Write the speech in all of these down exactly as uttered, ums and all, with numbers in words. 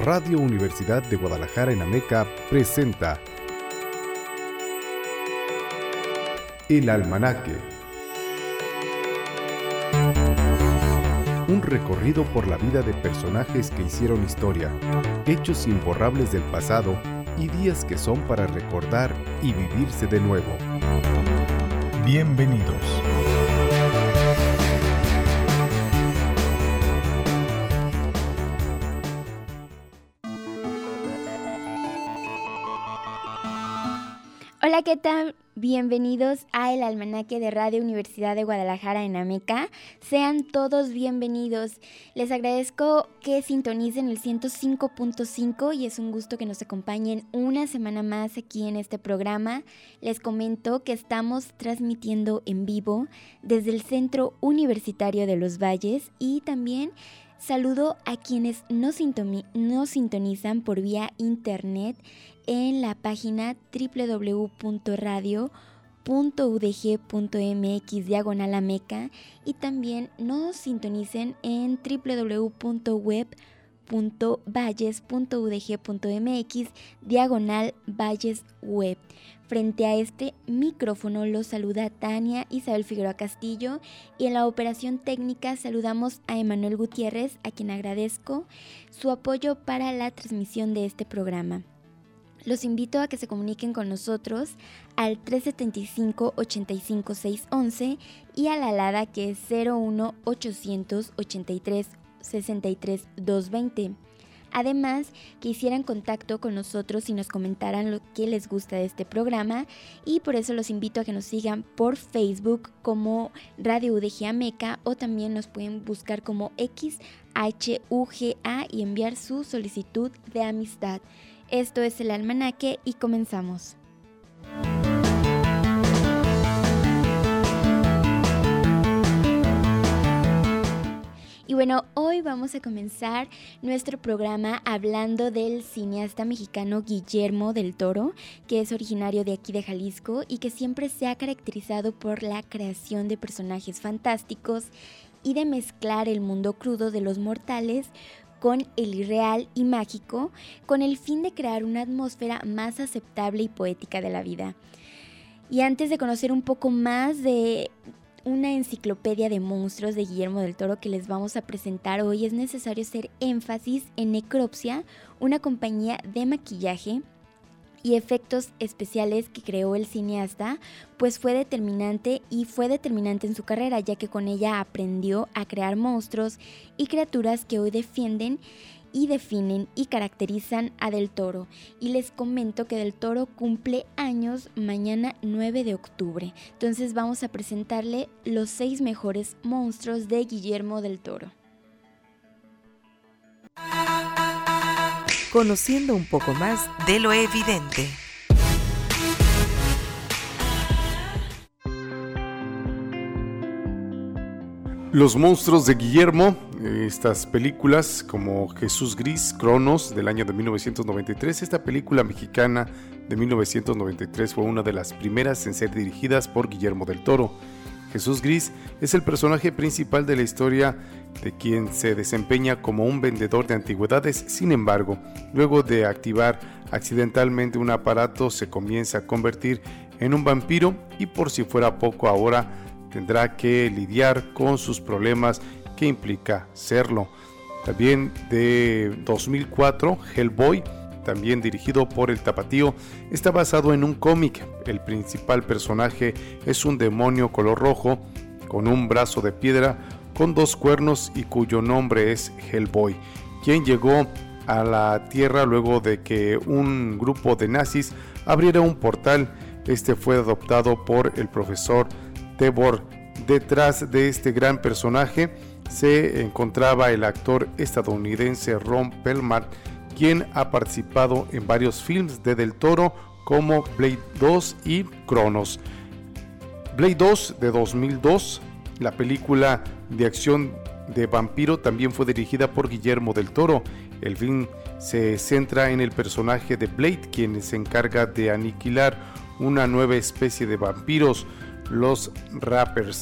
Radio Universidad de Guadalajara en Ameca presenta El Almanaque. Un recorrido por la vida de personajes que hicieron historia, hechos imborrables del pasado y días que son para recordar y vivirse de nuevo. Bienvenidos. Hola, ¿qué tal? Bienvenidos a El Almanaque de Radio Universidad de Guadalajara en Ameca. Sean todos bienvenidos. Les agradezco que sintonicen el ciento cinco punto cinco y es un gusto que nos acompañen una semana más aquí en este programa. Les comento que estamos transmitiendo en vivo desde el Centro Universitario de los Valles y también saludo a quienes nos, sintomi- nos sintonizan por vía internet en la página doble u doble u doble u punto radio punto u d g punto m x diagonal ameca y también nos sintonicen en doble u doble u doble u punto web punto valles punto u d g punto m x diagonal valles web. Frente a este micrófono los saluda Tania Isabel Figueroa Castillo y en la operación técnica saludamos a Emanuel Gutiérrez, a quien agradezco su apoyo para la transmisión de este programa. Los invito a que se comuniquen con nosotros al tres setenta y cinco, ochenta y cinco, seiscientos once y a la alada que es cero uno, ochocientos ochenta y tres, sesenta y tres, doscientos veinte. Además, que hicieran contacto con nosotros y nos comentaran lo que les gusta de este programa y por eso los invito a que nos sigan por Facebook como Radio U D G Ameca o también nos pueden buscar como X H U G A y enviar su solicitud de amistad. Esto es El Almanaque y comenzamos. Y bueno, hoy vamos a comenzar nuestro programa hablando del cineasta mexicano Guillermo del Toro, que es originario de aquí de Jalisco y que siempre se ha caracterizado por la creación de personajes fantásticos y de mezclar el mundo crudo de los mortales con el irreal y mágico, con el fin de crear una atmósfera más aceptable y poética de la vida. Y antes de conocer un poco más de una enciclopedia de monstruos de Guillermo del Toro que les vamos a presentar hoy, es necesario hacer énfasis en Necropsia, una compañía de maquillaje y efectos especiales que creó el cineasta, pues fue determinante y fue determinante en su carrera, ya que con ella aprendió a crear monstruos y criaturas que hoy defienden y definen y caracterizan a Del Toro. Y les comento que Del Toro cumple años mañana nueve de octubre. Entonces vamos a presentarle los seis mejores monstruos de Guillermo del Toro. Conociendo un poco más de lo evidente. Los monstruos de Guillermo, estas películas como Jesús Gris, Cronos del año de mil novecientos noventa y tres, esta película mexicana de mil novecientos noventa y tres fue una de las primeras en ser dirigidas por Guillermo del Toro. Jesús Gris es el personaje principal de la historia de quien se desempeña como un vendedor de antigüedades. Sin embargo, luego de activar accidentalmente un aparato, se comienza a convertir en un vampiro y por si fuera poco ahora tendrá que lidiar con sus problemas que implica serlo. También de dos mil cuatro, Hellboy, también dirigido por el Tapatío, está basado en un cómic. El principal personaje es un demonio color rojo con un brazo de piedra con dos cuernos y cuyo nombre es Hellboy, quien llegó a la Tierra luego de que un grupo de nazis abriera un portal. Este fue adoptado por el profesor Tebor. Detrás de este gran personaje se encontraba el actor estadounidense Ron Perlman, quien ha participado en varios films de Del Toro como Blade dos y Cronos. Blade dos de dos mil dos, la película de acción de vampiro, también fue dirigida por Guillermo del Toro. El film se centra en el personaje de Blade, quien se encarga de aniquilar una nueva especie de vampiros, los Rappers,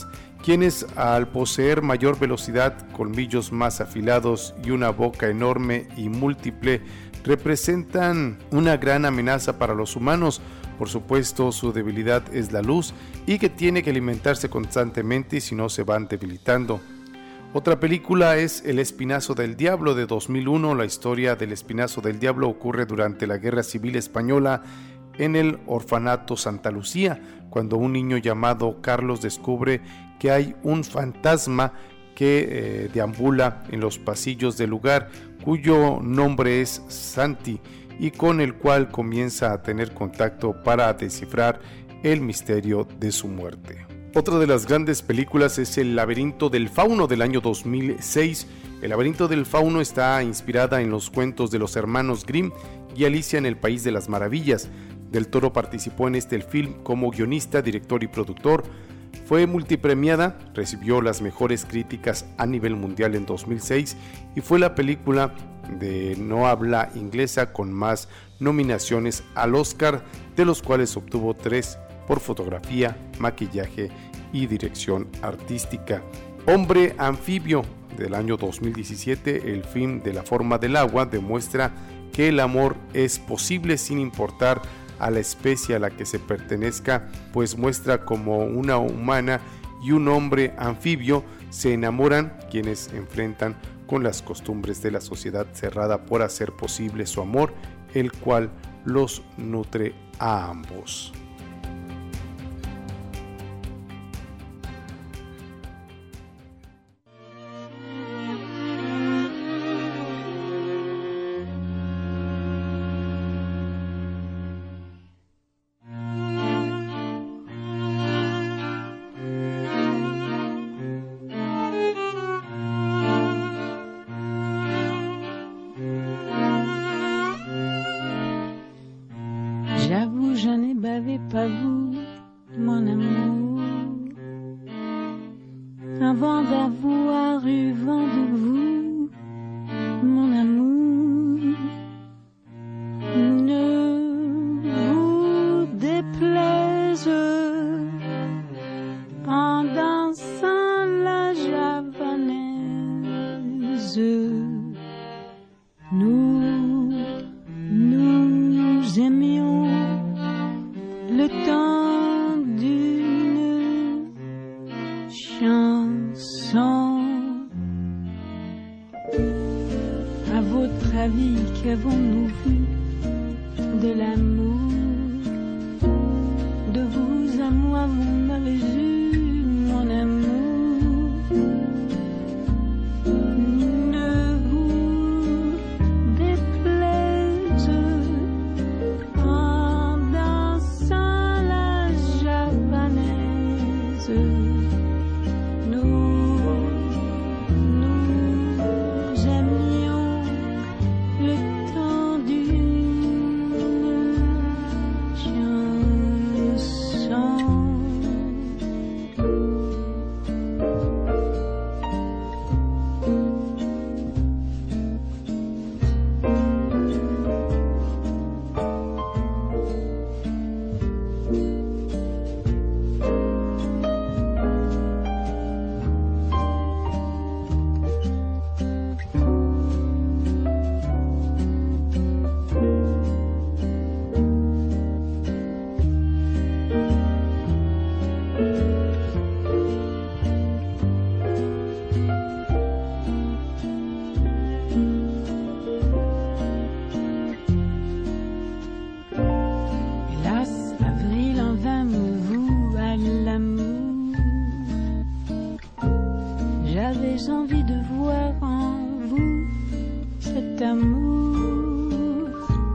quienes al poseer mayor velocidad, colmillos más afilados y una boca enorme y múltiple, representan una gran amenaza para los humanos. Por supuesto, su debilidad es la luz y que tiene que alimentarse constantemente, si no se van debilitando. Otra película es El Espinazo del Diablo de dos mil uno. La historia del Espinazo del Diablo ocurre durante la Guerra Civil Española en el orfanato Santa Lucía, cuando un niño llamado Carlos descubre que hay un fantasma que eh, deambula en los pasillos del lugar, cuyo nombre es Santi, y con el cual comienza a tener contacto para descifrar el misterio de su muerte. Otra de las grandes películas es El Laberinto del Fauno del año dos mil seis. El Laberinto del Fauno está inspirada en los cuentos de los hermanos Grimm y Alicia en el País de las Maravillas. Del Toro participó en este film como guionista, director y productor. Fue multipremiada, recibió las mejores críticas a nivel mundial en dos mil seis y fue la película de no habla inglesa con más nominaciones al Oscar, de los cuales obtuvo tres por fotografía, maquillaje y dirección artística. Hombre Anfibio del año dos mil diecisiete, el film de La Forma del Agua demuestra que el amor es posible sin importar a la especie a la que se pertenezca, pues muestra como una humana y un hombre anfibio se enamoran, quienes se enfrentan con las costumbres de la sociedad cerrada por hacer posible su amor, el cual los nutre a ambos. J'avoue, je n'ai bavé pas vous, mon amour, avant d'avoir eu vent de vous, mon amour. Ne vous déplaise en dansant la javanaise. Nous, nous aimions le temps d'une chanson. À votre avis, qu'avons-nous vu de l'amour? De vous à moi, vous m'avez eu, mon amour. Ne vous déplaise en dansant la javanaise. Nous, nous aimions le temps d'une chanson. Hélas, avril en vain me voue à l'amour. J'avais envie de voir en vous cet amour.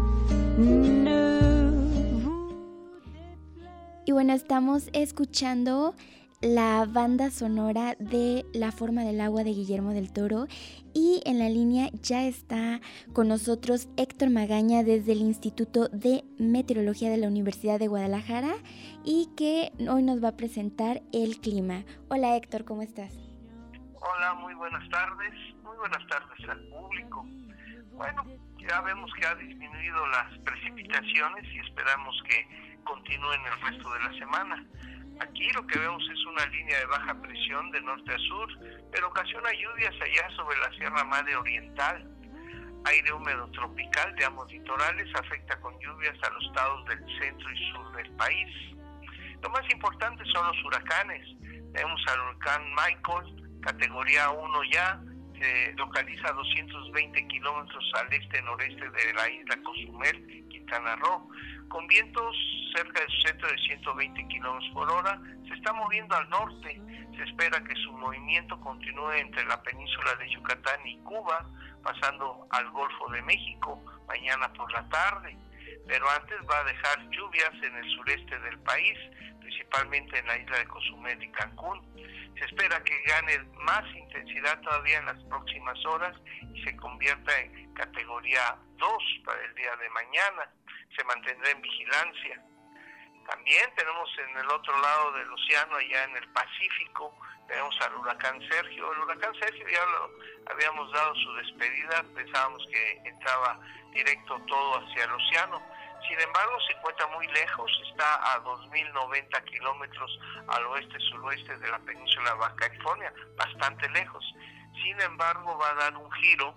Ne vous Y bueno, estamos escuchando la banda sonora de La Forma del Agua de Guillermo del Toro, y en la línea ya está con nosotros Héctor Magaña desde el Instituto de Meteorología de la Universidad de Guadalajara, y que hoy nos va a presentar el clima. Hola Héctor, ¿cómo estás? Hola, muy buenas tardes, muy buenas tardes al público. Bueno, ya vemos que ha disminuido las precipitaciones y esperamos que continúen el resto de la semana. Aquí lo que vemos es una línea de baja presión de norte a sur, pero ocasiona lluvias allá sobre la Sierra Madre Oriental. Aire húmedo tropical de ambos litorales afecta con lluvias a los estados del centro y sur del país. Lo más importante son los huracanes. Tenemos al huracán Michael, categoría uno ya, se localiza a doscientos veinte kilómetros al este-noreste de la isla Cozumel, Quintana Roo, con vientos cerca de su centro de ciento veinte kilómetros por hora. Se está moviendo al norte. Se espera que su movimiento continúe entre la península de Yucatán y Cuba, pasando al Golfo de México mañana por la tarde. Pero antes va a dejar lluvias en el sureste del país, principalmente en la isla de Cozumel y Cancún. Se espera que gane más intensidad todavía en las próximas horas y se convierta en categoría dos para el día de mañana. Se mantendrá en vigilancia. También tenemos en el otro lado del océano, allá en el Pacífico, tenemos al huracán Sergio. El huracán Sergio ya lo habíamos dado su despedida, pensábamos que entraba directo todo hacia el océano. Sin embargo, se encuentra muy lejos, está a dos mil noventa kilómetros al oeste-suroeste de la península de Baja California, bastante lejos. Sin embargo, va a dar un giro,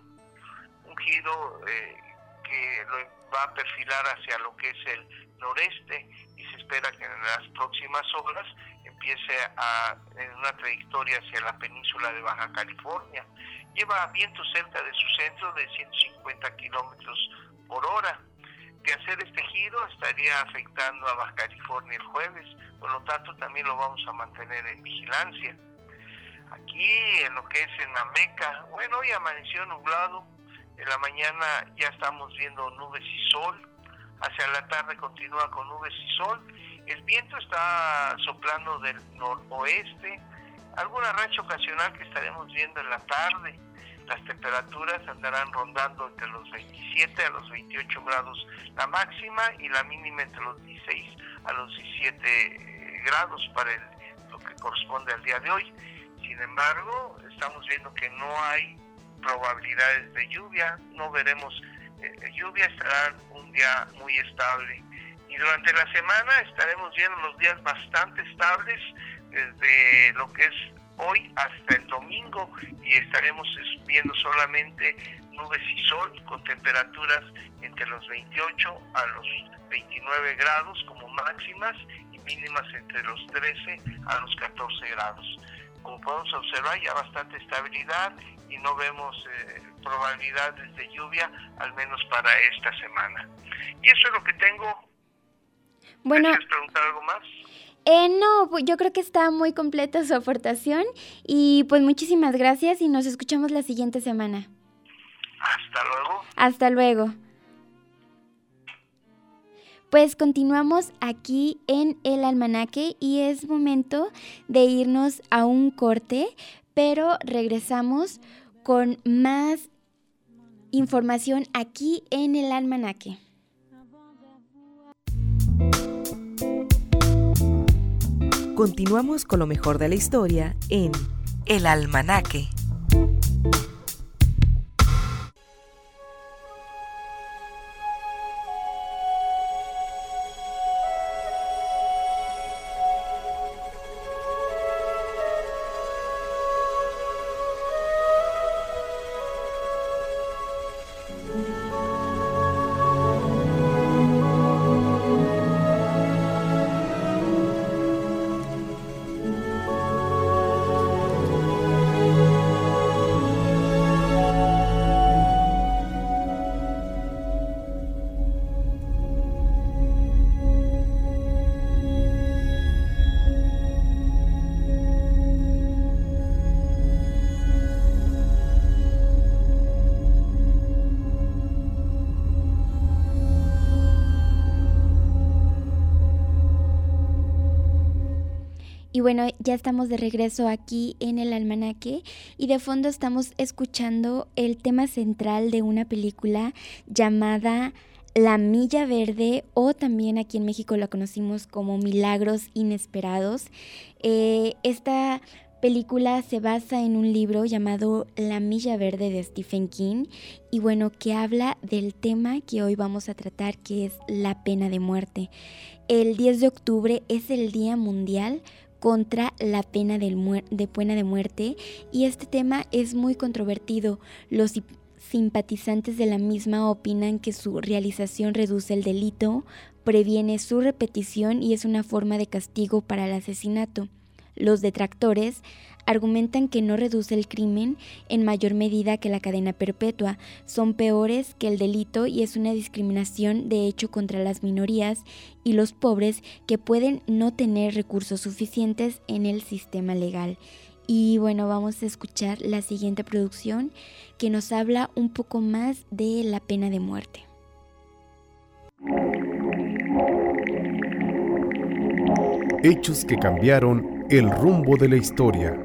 un giro eh, que lo va a perfilar hacia lo que es el noreste y se espera que en las próximas horas empiece a, en una trayectoria hacia la península de Baja California. Lleva vientos cerca de su centro de ciento cincuenta kilómetros por hora. De hacer este giro estaría afectando a Baja California el jueves, por lo tanto también lo vamos a mantener en vigilancia. Aquí en lo que es en Ameca, bueno, hoy amaneció nublado, en la mañana ya estamos viendo nubes y sol, hacia la tarde continúa con nubes y sol, el viento está soplando del noroeste, alguna racha ocasional que estaremos viendo en la tarde. Las temperaturas andarán rondando entre los veintisiete a los veintiocho grados la máxima y la mínima entre los dieciséis a los diecisiete grados para el, lo que corresponde al día de hoy. Sin embargo, estamos viendo que no hay probabilidades de lluvia, no veremos eh, lluvia, estará un día muy estable. Y durante la semana estaremos viendo los días bastante estables, desde lo que es hoy hasta el domingo, y estaremos viendo solamente nubes y sol con temperaturas entre los veintiocho a los veintinueve grados como máximas y mínimas entre los trece a los catorce grados. Como podemos observar, ya bastante estabilidad y no vemos eh, probabilidades de lluvia, al menos para esta semana. Y eso es lo que tengo. Bueno, ¿Quieres preguntar algo más? Eh, no, pues yo creo que está muy completa su aportación y pues muchísimas gracias y nos escuchamos la siguiente semana. Hasta luego. Hasta luego. Pues continuamos aquí en El Almanaque y es momento de irnos a un corte, pero regresamos con más información aquí en El Almanaque. Continuamos con lo mejor de la historia en El Almanaque. Y bueno, ya estamos de regreso aquí en El Almanaque y de fondo estamos escuchando el tema central de una película llamada La Milla Verde, o también aquí en México la conocimos como Milagros Inesperados. Eh, esta película se basa en un libro llamado La Milla Verde de Stephen King y bueno, que habla del tema que hoy vamos a tratar, que es la pena de muerte. El diez de octubre es el Día Mundial contra la pena de, muer- de pena de muerte y este tema es muy controvertido. Los simpatizantes de la misma opinan que su realización reduce el delito, previene su repetición y es una forma de castigo para el asesinato. Los detractores argumentan que no reduce el crimen en mayor medida que la cadena perpetua, son peores que el delito y es una discriminación de hecho contra las minorías y los pobres que pueden no tener recursos suficientes en el sistema legal. Y bueno, vamos a escuchar la siguiente producción que nos habla un poco más de la pena de muerte. Hechos que cambiaron el rumbo de la historia.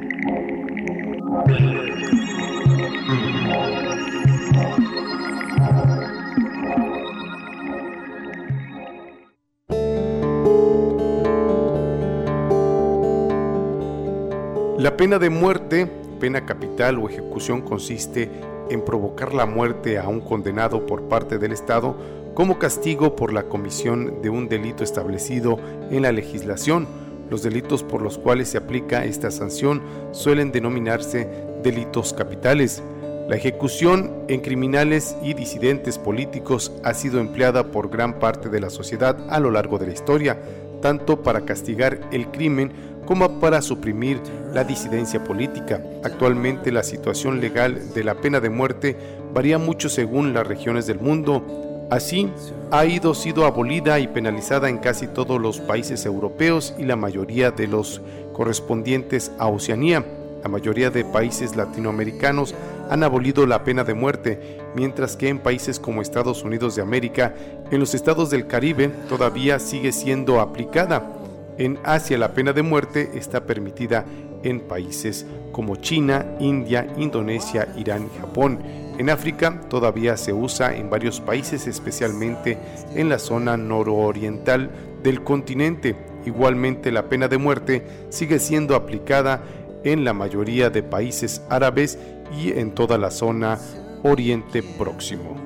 La pena de muerte, pena capital o ejecución, consiste en provocar la muerte a un condenado por parte del Estado como castigo por la comisión de un delito establecido en la legislación. Los delitos por los cuales se aplica esta sanción suelen denominarse delitos capitales. La ejecución en criminales y disidentes políticos ha sido empleada por gran parte de la sociedad a lo largo de la historia, tanto para castigar el crimen como para suprimir la disidencia política. Actualmente la situación legal de la pena de muerte varía mucho según las regiones del mundo. Así, ha ido sido abolida y penalizada en casi todos los países europeos y la mayoría de los correspondientes a Oceanía. La mayoría de países latinoamericanos han abolido la pena de muerte, mientras que en países como Estados Unidos de América, en los estados del Caribe, todavía sigue siendo aplicada. En Asia, la pena de muerte está permitida en países como China, India, Indonesia, Irán y Japón. En África todavía se usa en varios países, especialmente en la zona nororiental del continente. Igualmente, la pena de muerte sigue siendo aplicada en la mayoría de países árabes y en toda la zona Oriente Próximo.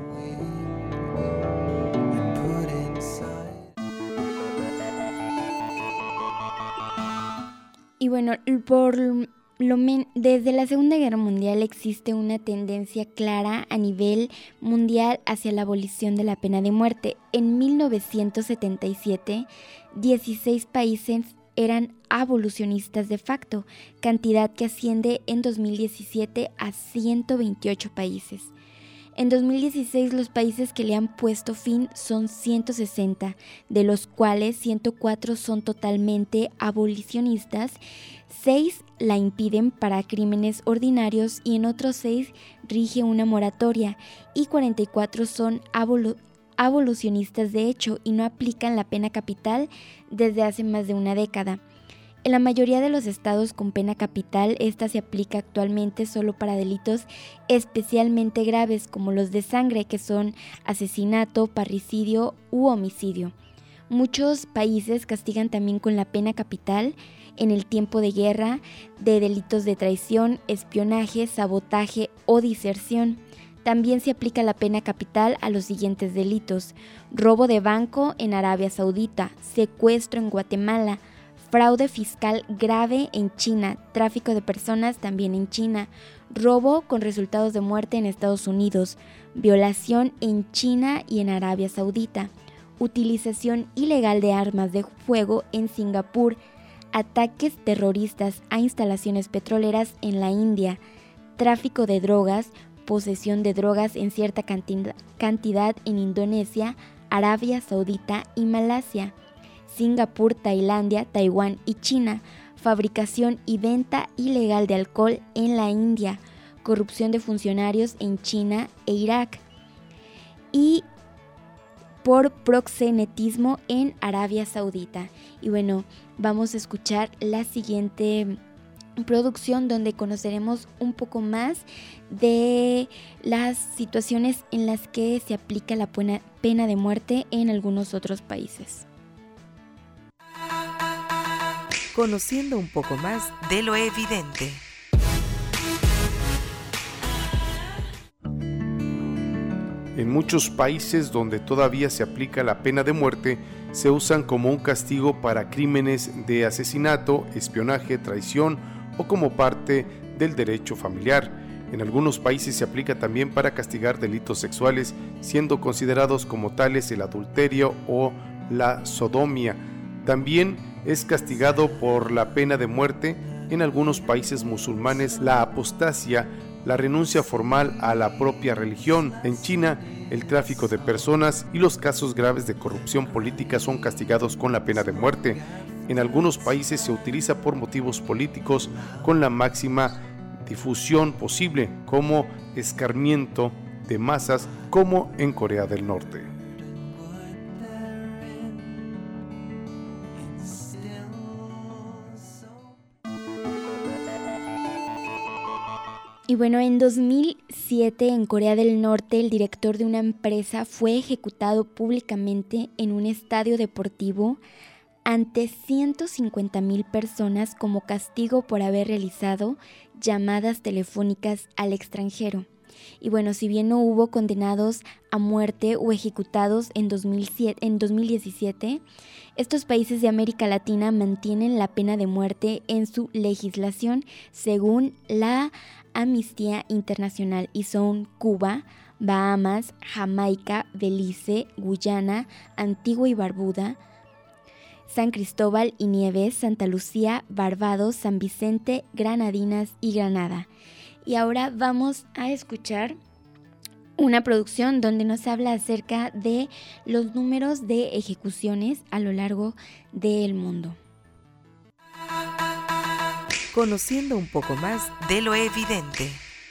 Y bueno, por lo men- desde la Segunda Guerra Mundial existe una tendencia clara a nivel mundial hacia la abolición de la pena de muerte. En mil novecientos setenta y siete, dieciséis países eran abolicionistas de facto, cantidad que asciende en dos mil diecisiete a ciento veintiocho países. En dos mil dieciséis los países que le han puesto fin son ciento sesenta, de los cuales ciento cuatro son totalmente abolicionistas, seis la impiden para crímenes ordinarios y en otros seis rige una moratoria y cuarenta y cuatro son abolu- abolicionistas de hecho y no aplican la pena capital desde hace más de una década. En la mayoría de los estados con pena capital, esta se aplica actualmente solo para delitos especialmente graves como los de sangre, que son asesinato, parricidio u homicidio. Muchos países castigan también con la pena capital en el tiempo de guerra de delitos de traición, espionaje, sabotaje o diserción. También se aplica la pena capital a los siguientes delitos: robo de banco en Arabia Saudita, secuestro en Guatemala, fraude fiscal grave en China, tráfico de personas también en China, robo con resultados de muerte en Estados Unidos, violación en China y en Arabia Saudita, utilización ilegal de armas de fuego en Singapur, ataques terroristas a instalaciones petroleras en la India, tráfico de drogas, posesión de drogas en cierta cantidad, cantidad en Indonesia, Arabia Saudita y Malasia, Singapur, Tailandia, Taiwán y China, fabricación y venta ilegal de alcohol en la India, corrupción de funcionarios en China e Irak y por proxenetismo en Arabia Saudita. Y bueno, vamos a escuchar la siguiente producción donde conoceremos un poco más de las situaciones en las que se aplica la pena de muerte en algunos otros países. Conociendo un poco más de lo evidente. En muchos países donde todavía se aplica la pena de muerte, se usan como un castigo para crímenes de asesinato, espionaje, traición o como parte del derecho familiar. En algunos países se aplica también para castigar delitos sexuales, siendo considerados como tales el adulterio o la sodomía. También es castigado por la pena de muerte en algunos países musulmanes la apostasia, la renuncia formal a la propia religión. En China, el tráfico de personas y los casos graves de corrupción política son castigados con la pena de muerte. En algunos países se utiliza por motivos políticos con la máxima difusión posible, como escarmiento de masas, como en Corea del Norte. Y bueno, en dos mil siete en Corea del Norte el director de una empresa fue ejecutado públicamente en un estadio deportivo ante ciento cincuenta mil personas como castigo por haber realizado llamadas telefónicas al extranjero. Y bueno, si bien no hubo condenados a muerte o ejecutados en, dos mil siete, en dos mil diecisiete, estos países de América Latina mantienen la pena de muerte en su legislación, según la Amnistía Internacional, y son Cuba, Bahamas, Jamaica, Belice, Guyana, Antigua y Barbuda, San Cristóbal y Nieves, Santa Lucía, Barbados, San Vicente, Granadinas y Granada. Y ahora vamos a escuchar una producción donde nos habla acerca de los números de ejecuciones a lo largo del mundo. Conociendo un poco más de lo evidente.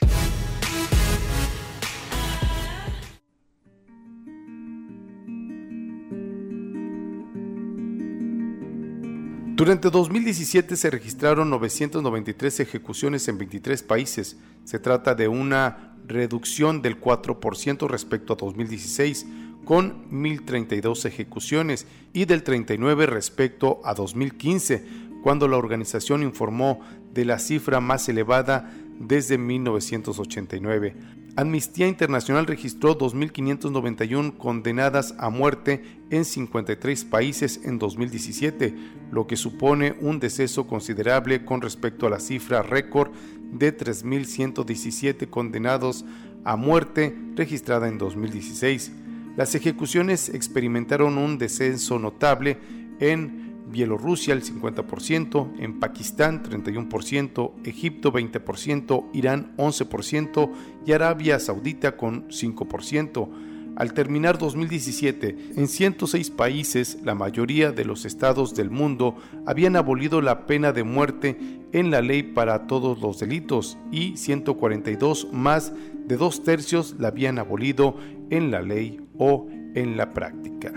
Durante dos mil diecisiete se registraron novecientas noventa y tres ejecuciones en veintitrés países. Se trata de una reducción del cuatro por ciento respecto a dos mil dieciséis, con mil treinta y dos ejecuciones, y del treinta y nueve por ciento respecto a dos mil quince, cuando la organización informó de la cifra más elevada desde mil novecientos ochenta y nueve. Amnistía Internacional registró dos mil quinientas noventa y uno condenadas a muerte en cincuenta y tres países en dos mil diecisiete, lo que supone un deceso considerable con respecto a la cifra récord de tres mil ciento diecisiete condenados a muerte registrada en dos mil dieciséis. Las ejecuciones experimentaron un descenso notable en Bielorrusia el cincuenta por ciento, en Pakistán treinta y uno por ciento, Egipto veinte por ciento, Irán once por ciento y Arabia Saudita con cinco por ciento. Al terminar dos mil diecisiete, en ciento seis países, la mayoría de los estados del mundo habían abolido la pena de muerte en la ley para todos los delitos y ciento cuarenta y dos, más de dos tercios, la habían abolido en la ley o en la práctica.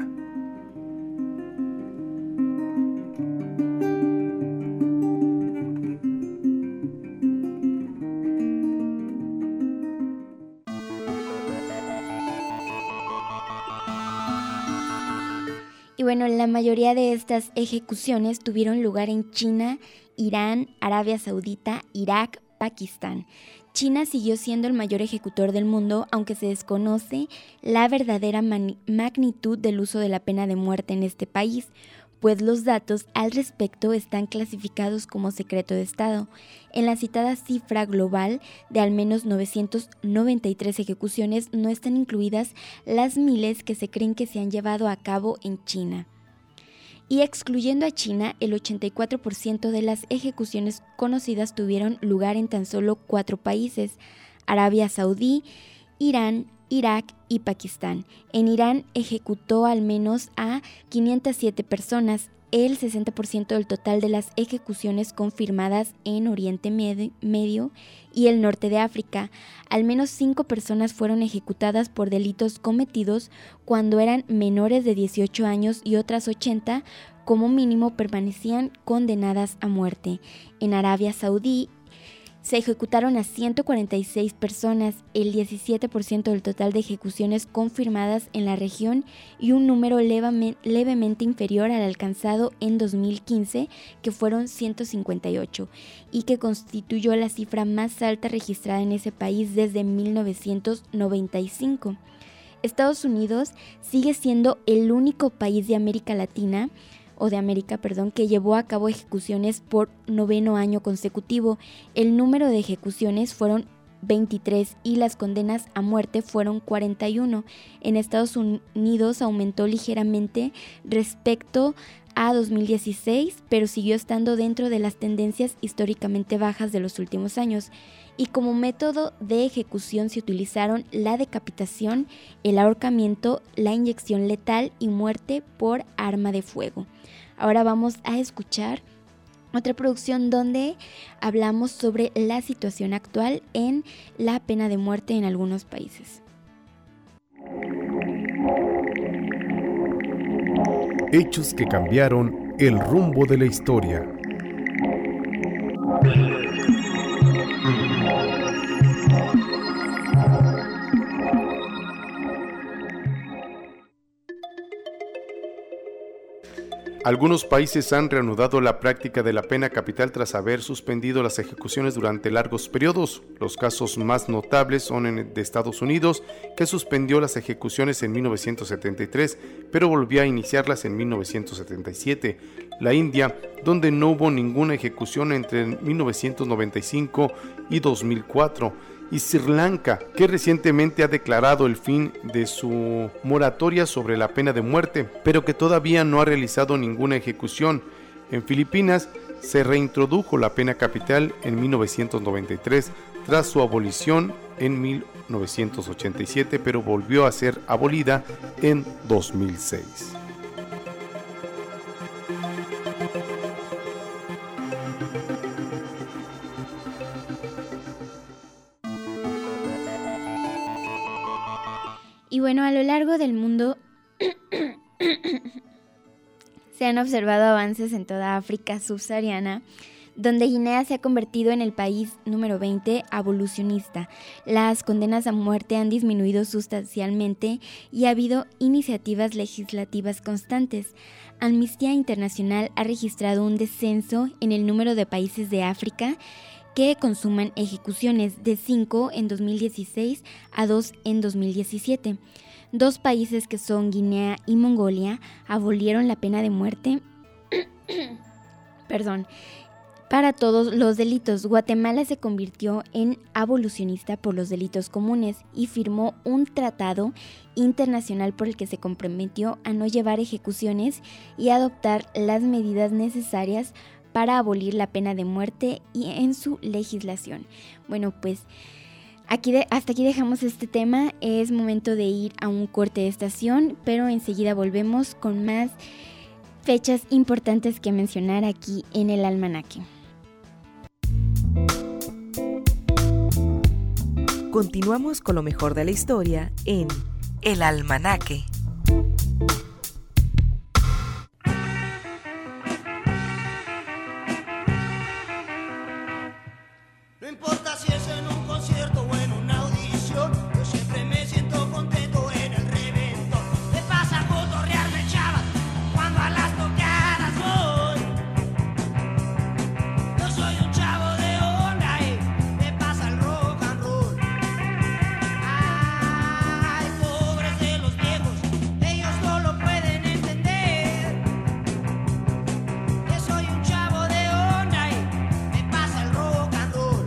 Y bueno, la mayoría de estas ejecuciones tuvieron lugar en China, Irán, Arabia Saudita, Irak, Pakistán. China siguió siendo el mayor ejecutor del mundo, aunque se desconoce la verdadera man- magnitud del uso de la pena de muerte en este país, pues los datos al respecto están clasificados como secreto de Estado. En la citada cifra global de al menos novecientas noventa y tres ejecuciones no están incluidas las miles que se creen que se han llevado a cabo en China. Y excluyendo a China, el ochenta y cuatro por ciento de las ejecuciones conocidas tuvieron lugar en tan solo cuatro países: Arabia Saudí, Irán, Irak y Pakistán. En Irán ejecutó al menos a quinientas siete personas, el sesenta por ciento del total de las ejecuciones confirmadas en Oriente Medio y el norte de África. Al menos cinco personas fueron ejecutadas por delitos cometidos cuando eran menores de dieciocho años y otras ochenta como mínimo permanecían condenadas a muerte. En Arabia Saudí se ejecutaron a ciento cuarenta y seis personas, el diecisiete por ciento del total de ejecuciones confirmadas en la región y un número levame, levemente inferior al alcanzado en dos mil quince, que fueron ciento cincuenta y ocho, y que constituyó la cifra más alta registrada en ese país desde mil novecientos noventa y cinco. Estados Unidos sigue siendo el único país de América Latina o de América, perdón, que llevó a cabo ejecuciones por noveno año consecutivo. El número de ejecuciones fueron veintitrés y las condenas a muerte fueron cuarenta y uno. En Estados Unidos aumentó ligeramente respecto a dos mil dieciséis, pero siguió estando dentro de las tendencias históricamente bajas de los últimos años. Y como método de ejecución se utilizaron la decapitación, el ahorcamiento, la inyección letal y muerte por arma de fuego. Ahora vamos a escuchar otra producción donde hablamos sobre la situación actual en la pena de muerte en algunos países. Hechos que cambiaron el rumbo de la historia. Algunos países han reanudado la práctica de la pena capital tras haber suspendido las ejecuciones durante largos periodos. Los casos más notables son en de Estados Unidos, que suspendió las ejecuciones en mil novecientos setenta y tres, pero volvió a iniciarlas en mil novecientos setenta y siete. La India, donde no hubo ninguna ejecución entre mil novecientos noventa y cinco y dos mil cuatro. Y Sri Lanka, que recientemente ha declarado el fin de su moratoria sobre la pena de muerte, pero que todavía no ha realizado ninguna ejecución. En Filipinas se reintrodujo la pena capital en mil novecientos noventa y tres tras su abolición en mil novecientos ochenta y siete, pero volvió a ser abolida en dos mil seis. Y bueno, a lo largo del mundo se han observado avances en toda África subsahariana, donde Guinea se ha convertido en el país número veinte abolicionista. Las condenas a muerte han disminuido sustancialmente y ha habido iniciativas legislativas constantes. Amnistía Internacional ha registrado un descenso en el número de países de África que consuman ejecuciones, de cinco en dos mil dieciséis a dos en dos mil diecisiete. Dos países, que son Guinea y Mongolia, abolieron la pena de muerte perdón, para todos los delitos. Guatemala se convirtió en abolicionista por los delitos comunes y firmó un tratado internacional por el que se comprometió a no llevar ejecuciones y adoptar las medidas necesarias para abolir la pena de muerte y en su legislación. Bueno, pues aquí de, hasta aquí dejamos este tema. Es momento de ir a un corte de estación, pero enseguida volvemos con más fechas importantes que mencionar aquí en el almanaque. Continuamos con lo mejor de la historia en El Almanaque. No importa si es en un concierto o en una audición, yo siempre me siento contento en el reventón. Me pasa a cotorrearme, chavas, cuando a las tocadas voy. Yo soy un chavo de onda y me pasa el rock and roll. Ay, pobres de los viejos, ellos no lo pueden entender. Yo soy un chavo de onda y me pasa el rock and roll.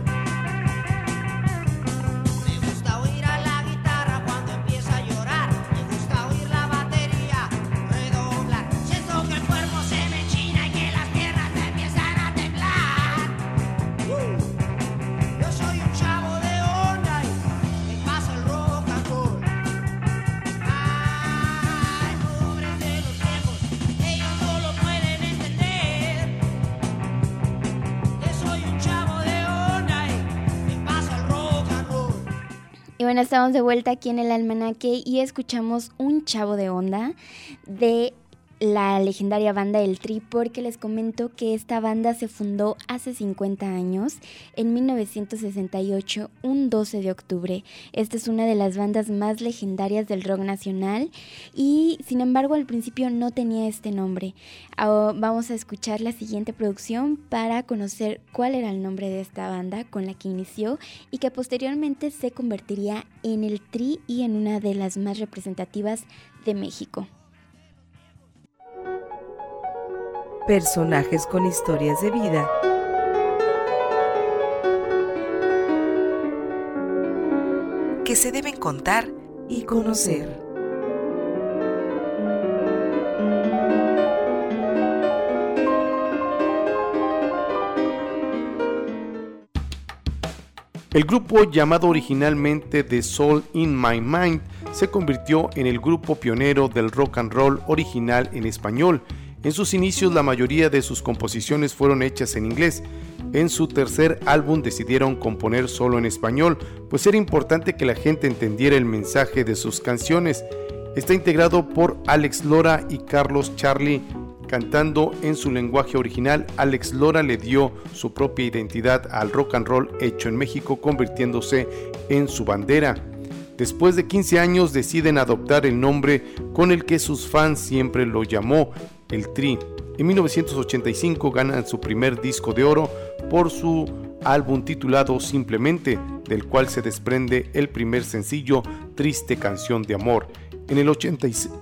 Me gusta oír a la guitarra cuando empieza a llorar. Me gusta oír la batería redoblar. Siento que el cuerpo se me enchina y que las piernas me empiezan a temblar. Uh, Yo soy un chavo de onda y me pasa el rock and roll. Ay, pobres de los viejos, ellos no lo pueden entender. Yo soy un chavo de onda y me pasa el rock and roll. Y bueno, estamos de vuelta aquí en el almanaque y escuchamos Un Chavo de Onda de la legendaria banda El Tri, porque les comento que esta banda se fundó hace cincuenta años, en mil novecientos sesenta y ocho, un doce de octubre. Esta es una de las bandas más legendarias del rock nacional y sin embargo al principio no tenía este nombre. Ahora vamos a escuchar la siguiente producción para conocer cuál era el nombre de esta banda con la que inició y que posteriormente se convertiría en El Tri y en una de las más representativas de México. Personajes con historias de vida. Que se deben contar y conocer. El grupo, llamado originalmente The Soul in My Mind, se convirtió en el grupo pionero del rock and roll original en español. En sus inicios la mayoría de sus composiciones fueron hechas en inglés. En su tercer álbum decidieron componer solo en español, pues era importante que la gente entendiera el mensaje de sus canciones. Está integrado por Alex Lora y Carlos Charlie cantando en su lenguaje original. Alex Lora le dio su propia identidad al rock and roll hecho en México, convirtiéndose en su bandera. Después de quince años deciden adoptar el nombre con el que sus fans siempre lo llamó, El Tri. En mil novecientos ochenta y cinco ganan su primer disco de oro por su álbum titulado Simplemente, del cual se desprende el primer sencillo, Triste Canción de Amor. En el ochenta y seis...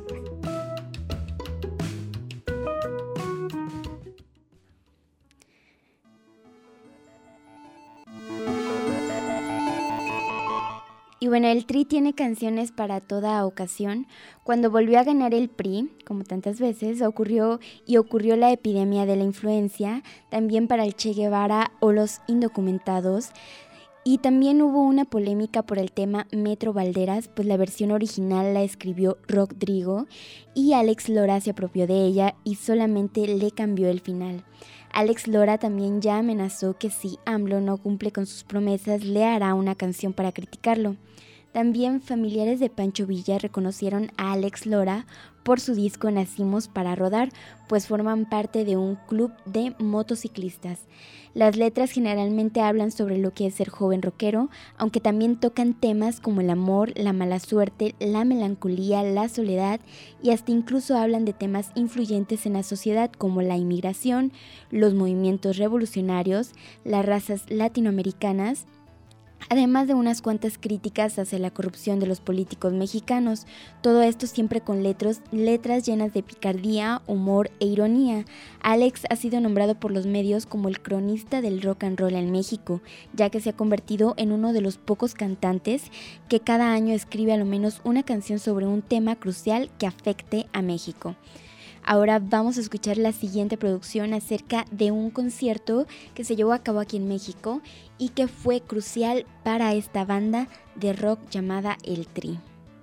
Y bueno, el Tri tiene canciones para toda ocasión. Cuando volvió a ganar el P R I, como tantas veces, ocurrió y ocurrió la epidemia de la influencia, también para el Che Guevara o los indocumentados. Y también hubo una polémica por el tema Metro Valderas, pues la versión original la escribió Rodrigo y Alex Lora se apropió de ella y solamente le cambió el final. Alex Lora también ya amenazó que si AMLO no cumple con sus promesas, le hará una canción para criticarlo. También familiares de Pancho Villa reconocieron a Alex Lora por su disco Nacimos para Rodar, pues forman parte de un club de motociclistas. Las letras generalmente hablan sobre lo que es ser joven rockero, aunque también tocan temas como el amor, la mala suerte, la melancolía, la soledad y hasta incluso hablan de temas influyentes en la sociedad como la inmigración, los movimientos revolucionarios, las razas latinoamericanas, además de unas cuantas críticas hacia la corrupción de los políticos mexicanos. Todo esto siempre con letras, letras llenas de picardía, humor e ironía. Alex ha sido nombrado por los medios como el cronista del rock and roll en México, ya que se ha convertido en uno de los pocos cantantes que cada año escribe a lo menos una canción sobre un tema crucial que afecte a México. Ahora vamos a escuchar la siguiente producción acerca de un concierto que se llevó a cabo aquí en México y que fue crucial para esta banda de rock llamada El Tri.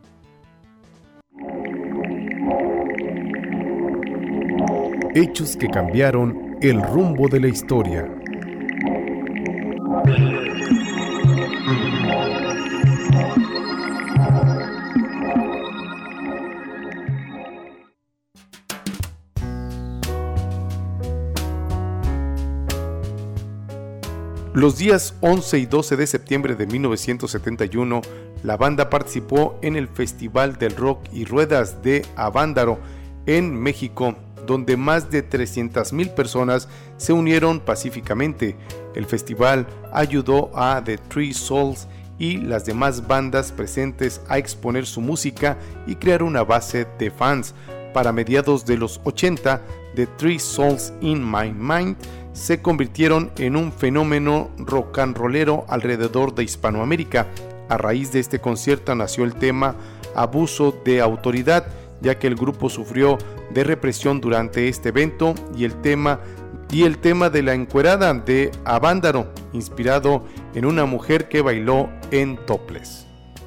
Hechos que cambiaron el rumbo de la historia. Los días once y doce de septiembre de mil novecientos setenta y uno, la banda participó en el Festival del Rock y Ruedas de Avándaro en México, donde más de trescientas mil personas se unieron pacíficamente. El festival ayudó a The Three Souls y las demás bandas presentes a exponer su música y crear una base de fans. Para mediados de los ochenta, The Three Souls in My Mind se convirtieron en un fenómeno rock and rollero alrededor de Hispanoamérica. A raíz de este concierto nació el tema Abuso de Autoridad, ya que el grupo sufrió de represión durante este evento, y el tema y el tema de la encuerada de Avándaro, inspirado en una mujer que bailó en topless.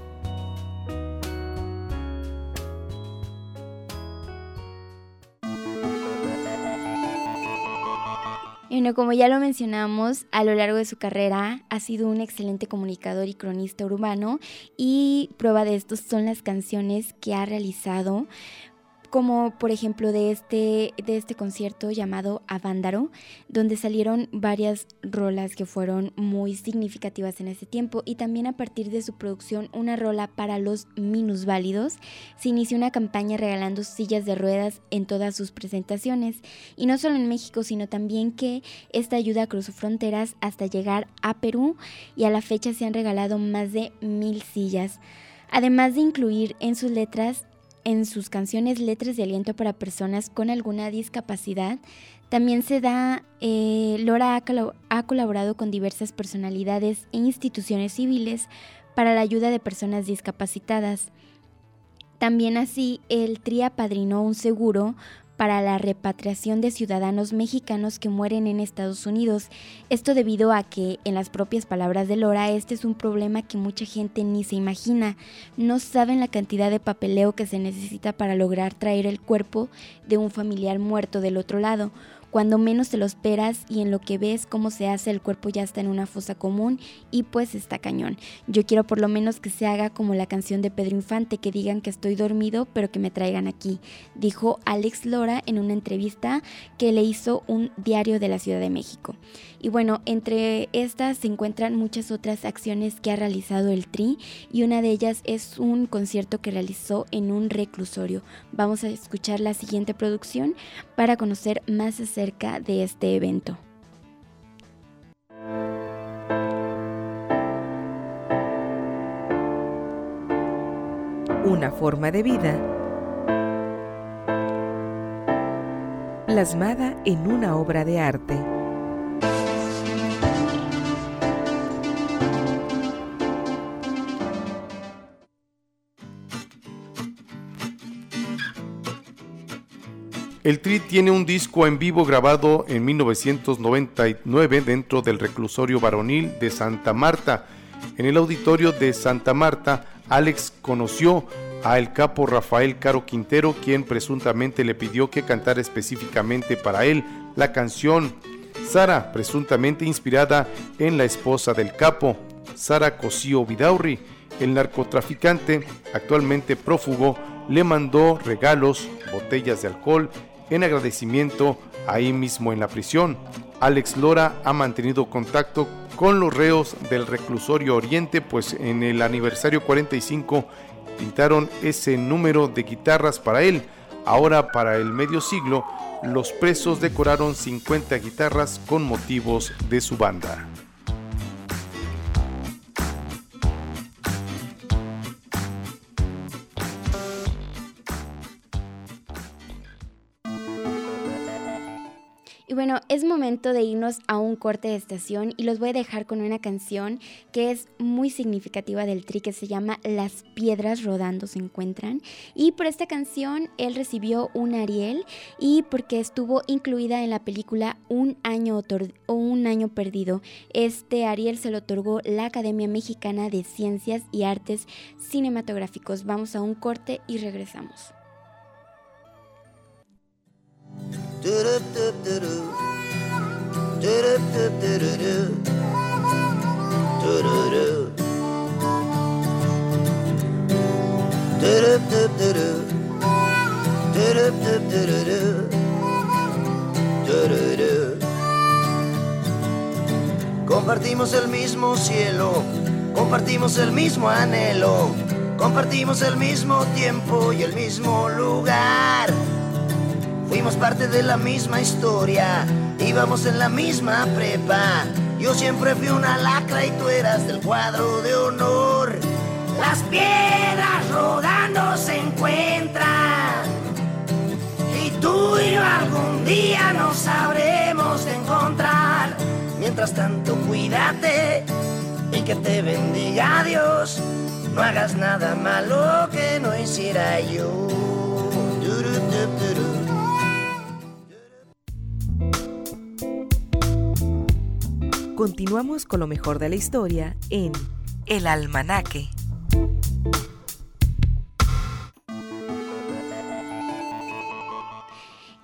Bueno, como ya lo mencionamos, a lo largo de su carrera ha sido un excelente comunicador y cronista urbano, y prueba de esto son las canciones que ha realizado como por ejemplo de este, de este concierto llamado Avándaro, donde salieron varias rolas que fueron muy significativas en ese tiempo, y también a partir de su producción Una rola para los minusválidos, se inició una campaña regalando sillas de ruedas en todas sus presentaciones, y no solo en México, sino también que esta ayuda cruzó fronteras hasta llegar a Perú, y a la fecha se han regalado más de mil sillas, además de incluir en sus letras en sus canciones letras de aliento para personas con alguna discapacidad. También se da, eh, Lora ha, col- ha colaborado con diversas personalidades e instituciones civiles para la ayuda de personas discapacitadas. También así, el Tri apadrinó un seguro para la repatriación de ciudadanos mexicanos que mueren en Estados Unidos. Esto debido a que, en las propias palabras de Lora, este es un problema que mucha gente ni se imagina. No saben la cantidad de papeleo que se necesita para lograr traer el cuerpo de un familiar muerto del otro lado. Cuando menos te lo esperas y en lo que ves cómo se hace, el cuerpo ya está en una fosa común y pues está cañón. Yo quiero por lo menos que se haga como la canción de Pedro Infante, que digan que estoy dormido pero que me traigan aquí, dijo Alex Lora en una entrevista que le hizo un diario de la Ciudad de México. Y bueno, entre estas se encuentran muchas otras acciones que ha realizado el Tri, y una de ellas es un concierto que realizó en un reclusorio. Vamos a escuchar la siguiente producción para conocer más acerca de este evento. Una forma de vida plasmada en una obra de arte. El Tri tiene un disco en vivo grabado en mil novecientos noventa y nueve dentro del reclusorio varonil de Santa Marta. En el auditorio de Santa Marta, Alex conoció a el capo Rafael Caro Quintero, quien presuntamente le pidió que cantara específicamente para él la canción Sara, presuntamente inspirada en la esposa del capo, Sara Cosío Vidaurri. El narcotraficante, actualmente prófugo, le mandó regalos, botellas de alcohol, en agradecimiento ahí mismo en la prisión. Alex Lora ha mantenido contacto con los reos del reclusorio Oriente, pues en el aniversario cuarenta y cinco pintaron ese número de guitarras para él. Ahora, para el medio siglo, los presos decoraron cincuenta guitarras con motivos de su banda. Y bueno, es momento de irnos a un corte de estación y los voy a dejar con una canción que es muy significativa del Tri, que se llama Las piedras rodando se encuentran. Y por esta canción él recibió un Ariel, y porque estuvo incluida en la película Un año, otor- o un año perdido. Este Ariel se lo otorgó la Academia Mexicana de Ciencias y Artes Cinematográficos. Vamos a un corte y regresamos. Compartimos el mismo cielo, compartimos el mismo anhelo, compartimos el mismo tiempo y el mismo lugar. Fuimos parte de la misma historia, íbamos en la misma prepa. Yo siempre fui una lacra y tú eras del cuadro de honor. Las piedras rodando se encuentran, y tú y yo algún día nos sabremos de encontrar. Mientras tanto, cuídate y que te bendiga Dios. No hagas nada malo que no hiciera yo. Continuamos con lo mejor de la historia en El Almanaque.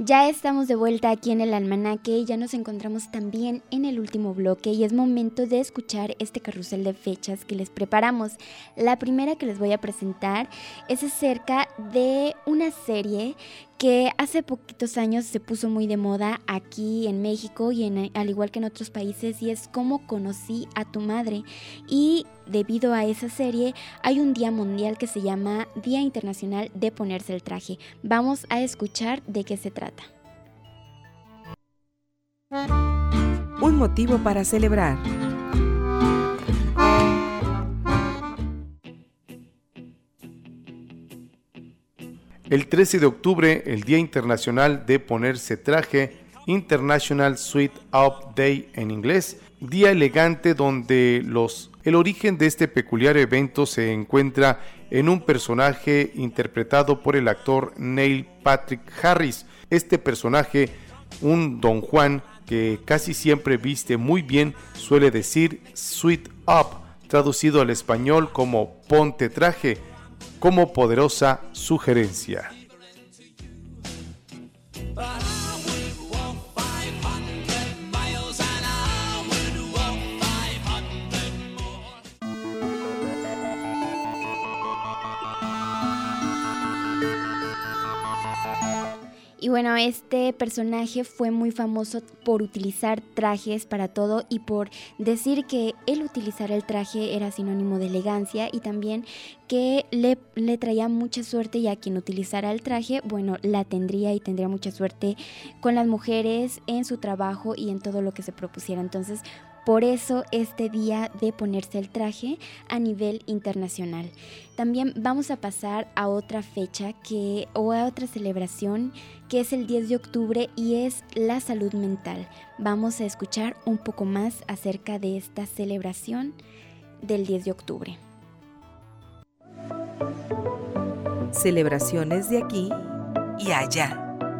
Ya estamos de vuelta aquí en el almanaque y ya nos encontramos también en el último bloque y es momento de escuchar este carrusel de fechas que les preparamos. La primera que les voy a presentar es acerca de una serie que hace poquitos años se puso muy de moda aquí en México y en, al igual que en otros países, y es Cómo conocí a tu madre. Y debido a esa serie hay un día mundial que se llama Día Internacional de Ponerse el Traje. Vamos a escuchar de qué se trata. Un motivo para celebrar. El trece de octubre, el Día Internacional de Ponerse Traje, International Suit Up Day en inglés, día elegante donde los, el origen de este peculiar evento se encuentra en un personaje interpretado por el actor Neil Patrick Harris. Este personaje, un Don Juan que casi siempre viste muy bien, suele decir suit up, traducido al español como ponte traje, como poderosa sugerencia. Y bueno, este personaje fue muy famoso por utilizar trajes para todo y por decir que el utilizar el traje era sinónimo de elegancia y también que le, le traía mucha suerte, y a quien utilizara el traje, bueno, la tendría y tendría mucha suerte con las mujeres en su trabajo y en todo lo que se propusiera. Entonces, por eso este día de ponerse el traje a nivel internacional. También vamos a pasar a otra fecha que, o a otra celebración que es el diez de octubre y es la salud mental. Vamos a escuchar un poco más acerca de esta celebración del diez de octubre. Celebraciones de aquí y allá.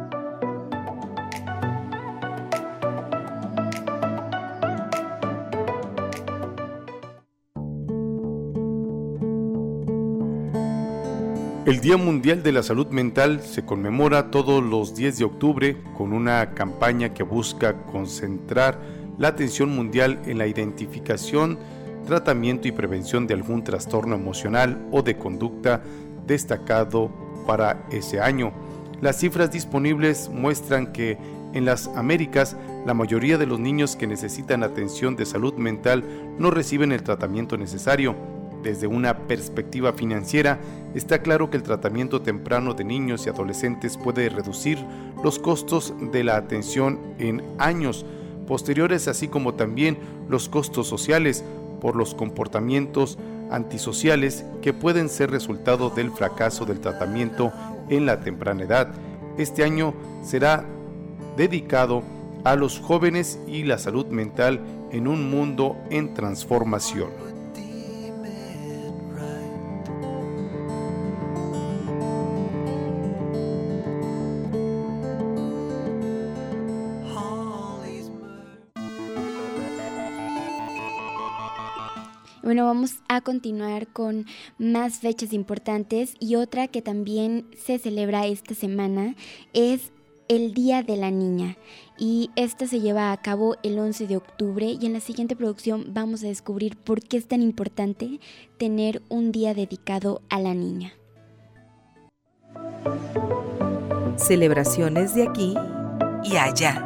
El Día Mundial de la Salud Mental se conmemora todos los diez de octubre con una campaña que busca concentrar la atención mundial en la identificación, tratamiento y prevención de algún trastorno emocional o de conducta destacado para ese año. Las cifras disponibles muestran que en las Américas la mayoría de los niños que necesitan atención de salud mental no reciben el tratamiento necesario. Desde una perspectiva financiera, está claro que el tratamiento temprano de niños y adolescentes puede reducir los costos de la atención en años posteriores, así como también los costos sociales por los comportamientos antisociales que pueden ser resultado del fracaso del tratamiento en la temprana edad. Este año será dedicado a los jóvenes y la salud mental en un mundo en transformación. Bueno, vamos a continuar con más fechas importantes, y otra que también se celebra esta semana es el Día de la Niña, y esta se lleva a cabo el once de octubre, y en la siguiente producción vamos a descubrir por qué es tan importante tener un día dedicado a la niña. Celebraciones de aquí y allá.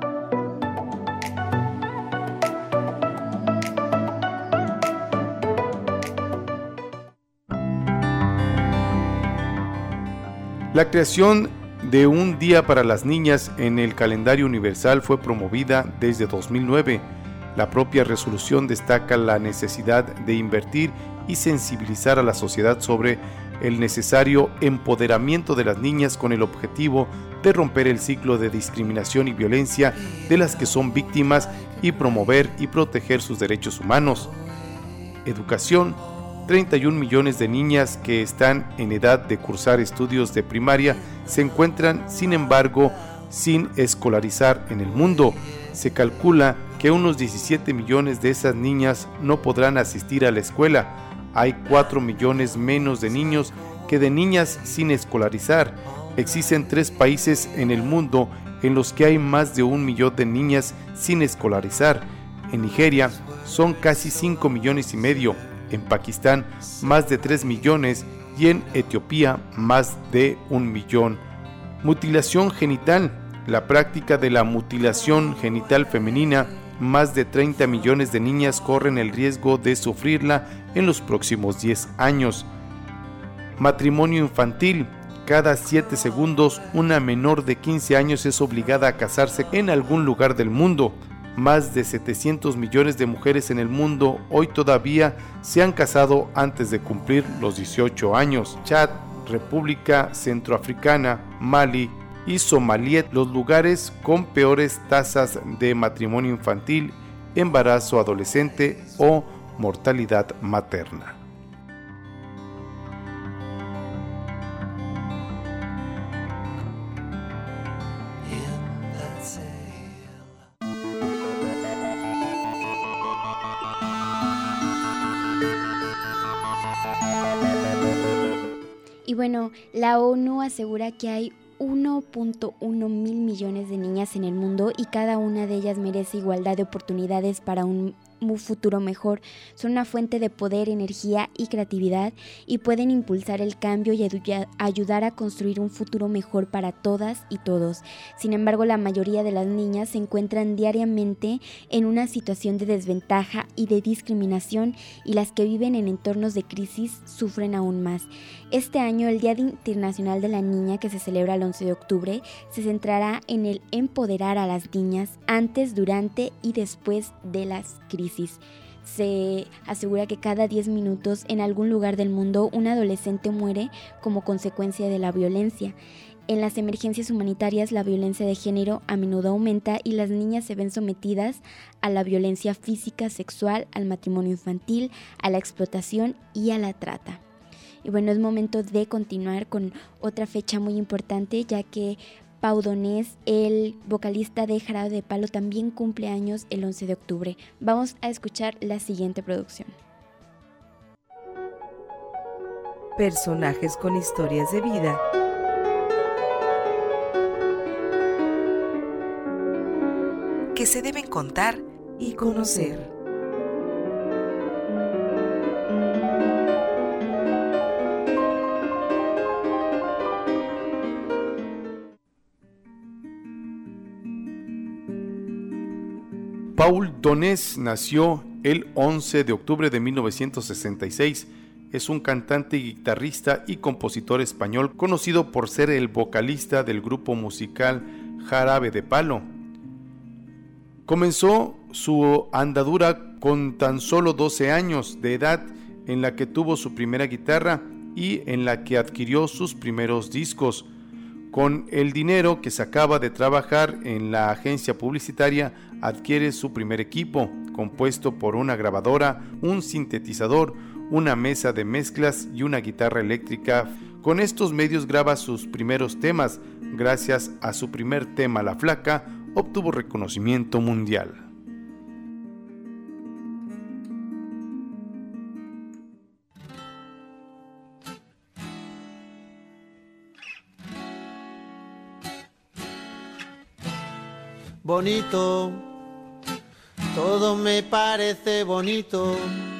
La creación de un día para las niñas en el calendario universal fue promovida desde dos mil nueve. La propia resolución destaca la necesidad de invertir y sensibilizar a la sociedad sobre el necesario empoderamiento de las niñas con el objetivo de romper el ciclo de discriminación y violencia de las que son víctimas y promover y proteger sus derechos humanos. Educación. treinta y un millones de niñas que están en edad de cursar estudios de primaria se encuentran, sin embargo, sin escolarizar en el mundo. Se calcula que unos diecisiete millones de esas niñas no podrán asistir a la escuela. Hay cuatro millones menos de niños que de niñas sin escolarizar, Existen tres países en el mundo en los que hay más de un millón de niñas sin escolarizar. En Nigeria son casi cinco millones y medio, en Pakistán más de tres millones y en Etiopía más de un millón. Mutilación genital. La práctica de la mutilación genital femenina, más de treinta millones de niñas corren el riesgo de sufrirla en los próximos diez años. Matrimonio infantil. Cada siete segundos una menor de quince años es obligada a casarse en algún lugar del mundo. Más de setecientos millones de mujeres en el mundo hoy todavía se han casado antes de cumplir los dieciocho años. Chad, República Centroafricana, Mali y Somalia, los lugares con peores tasas de matrimonio infantil, embarazo adolescente o mortalidad materna. Y bueno, la ONU asegura que hay uno punto uno mil millones de niñas en el mundo y cada una de ellas merece igualdad de oportunidades para un futuro mejor. Son una fuente de poder, energía y creatividad y pueden impulsar el cambio y ayudar a construir un futuro mejor para todas y todos. Sin embargo, la mayoría de las niñas se encuentran diariamente en una situación de desventaja y de discriminación, y las que viven en entornos de crisis sufren aún más. Este año, el Día Internacional de la Niña, que se celebra el once de octubre, se centrará en el empoderar a las niñas antes, durante y después de las crisis. Se asegura que cada diez minutos en algún lugar del mundo un adolescente muere como consecuencia de la violencia. En las emergencias humanitarias, la violencia de género a menudo aumenta y las niñas se ven sometidas a la violencia física, sexual, al matrimonio infantil, a la explotación y a la trata. Y bueno, es momento de continuar con otra fecha muy importante, ya que Pau Donés, el vocalista de Jarabe de Palo, también cumple años el once de octubre. Vamos a escuchar la siguiente producción. Personajes con historias de vida. Que se deben contar y conocer. Paul Donés nació el once de octubre de mil novecientos sesenta y seis. Es un cantante, guitarrista y compositor español conocido por ser el vocalista del grupo musical Jarabe de Palo. Comenzó su andadura con tan solo doce años de edad, en la que tuvo su primera guitarra y en la que adquirió sus primeros discos. Con el dinero que sacaba de trabajar en la agencia publicitaria, adquiere su primer equipo, compuesto por una grabadora, un sintetizador, una mesa de mezclas y una guitarra eléctrica. Con estos medios graba sus primeros temas. Gracias a su primer tema, La Flaca, obtuvo reconocimiento mundial. Bonito, todo me parece bonito.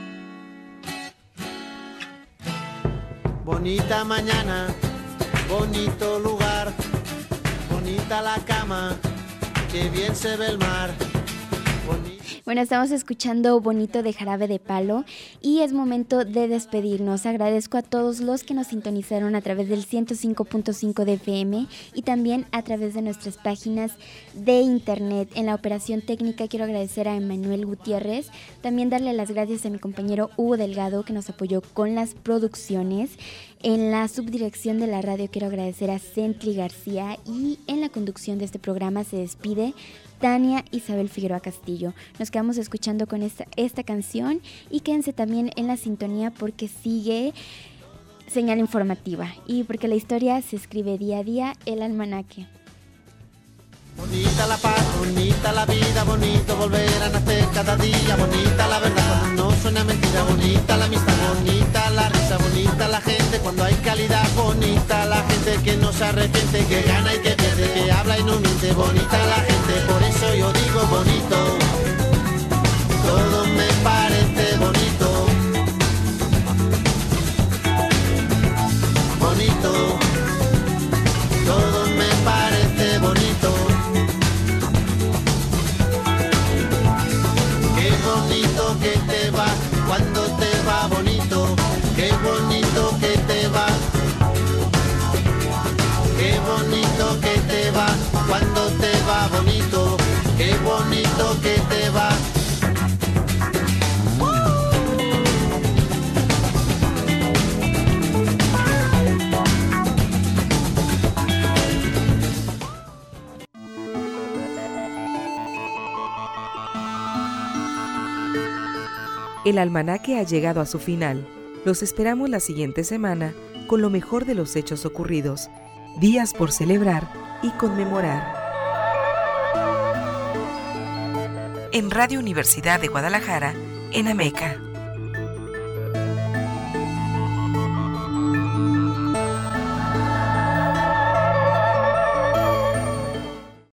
Bonita mañana, bonito lugar, bonita la cama, que bien se ve el mar. Bonito. Bueno, estamos escuchando Bonito de Jarabe de Palo y es momento de despedirnos. Agradezco a todos los que nos sintonizaron a través del ciento cinco punto cinco de F M y también a través de nuestras páginas de internet. En la operación técnica quiero agradecer a Emanuel Gutiérrez, también darle las gracias a mi compañero Hugo Delgado, que nos apoyó con las producciones. En la subdirección de la radio quiero agradecer a Centli García y en la conducción de este programa se despide Tania Isabel Figueroa Castillo. Nos quedamos escuchando con esta, esta canción y quédense también en la sintonía porque sigue Señal Informativa y porque la historia se escribe día a día, el almanaque. Bonita la paz, bonita la vida, bonito volver a nacer cada día, bonita la verdad cuando no suena mentira, bonita la amistad, bonita la risa, bonita la gente cuando hay calidad, bonita la gente valiente, que no se arrepiente, que gana y que pierde, que habla y no miente, bonita la gente, por eso yo digo bonito, todo me parece bonito, bonito, todo me parece bonito, qué bonito que te va, cuando te va bonito, qué bonito que te va. Qué bonito que te va, cuando te va bonito, qué bonito que te va. El almanaque ha llegado a su final. Los esperamos la siguiente semana con lo mejor de los hechos ocurridos, días por celebrar y conmemorar. En Radio Universidad de Guadalajara, en Ameca.